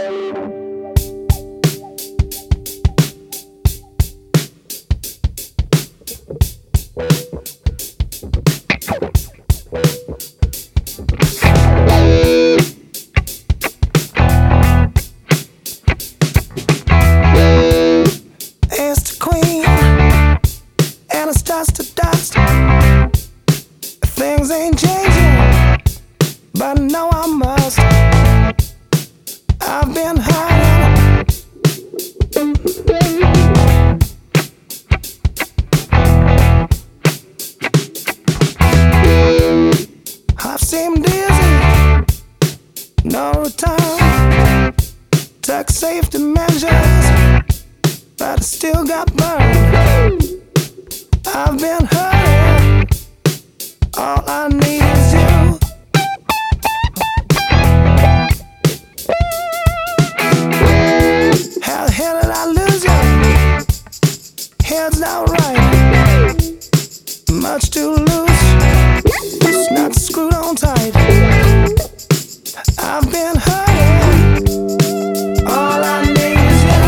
It's the queen, and it's dust to dust. Things ain't changing, but I know I must. I've been hiding. I've seemed dizzy, no return. Took safety measures, but I still got burned. I've been hurting. All I need is you. How the hell did I lose you? Head's not right, much too loose. It's not screwed on tight. I've been hurting. All I need is you.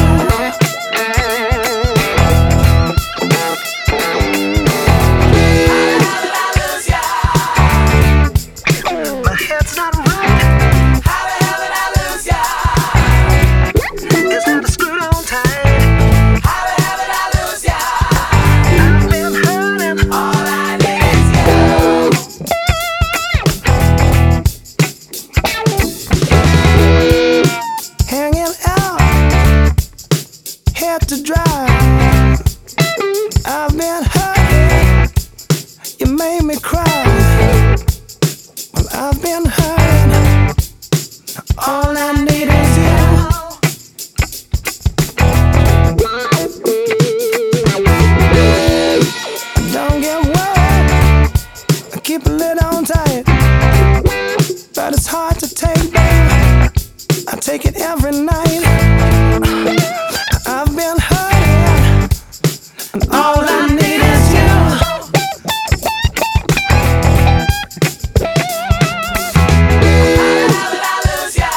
My head's not right. How the hell did I lose ya? It's not screwed on tight. How the hell did I lose ya? I've been hurting. All I need is you. Hanging out, head to dry. I've been hurting. You made me cry. Well, I've been hurting. All I need is you. Don't get worried. I keep a lid on tight, but it's hard to take, babe. I take it every night. I've been hurting, and all I need is you. How the hell did I lose ya?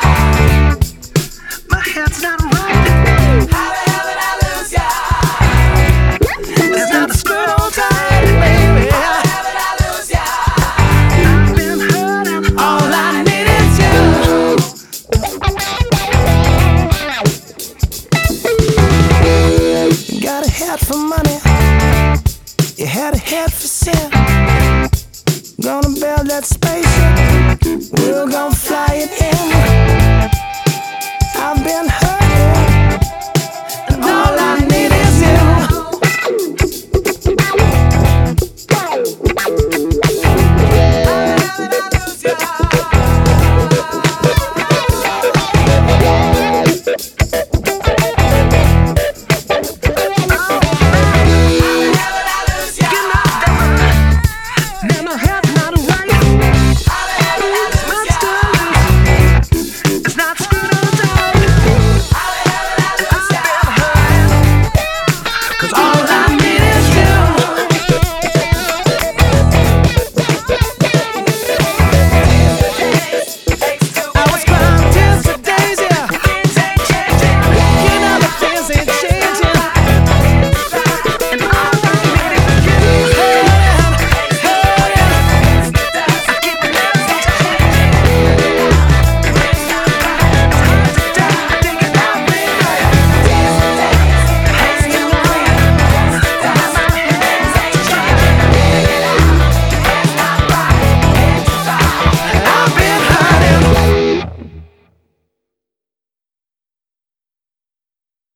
My head's not right. How the hell did I lose ya? It's not a skirt on tight, baby. How the hell did I lose ya? I've been hurting. All I need is you. You got a head for money. You had a head for sin.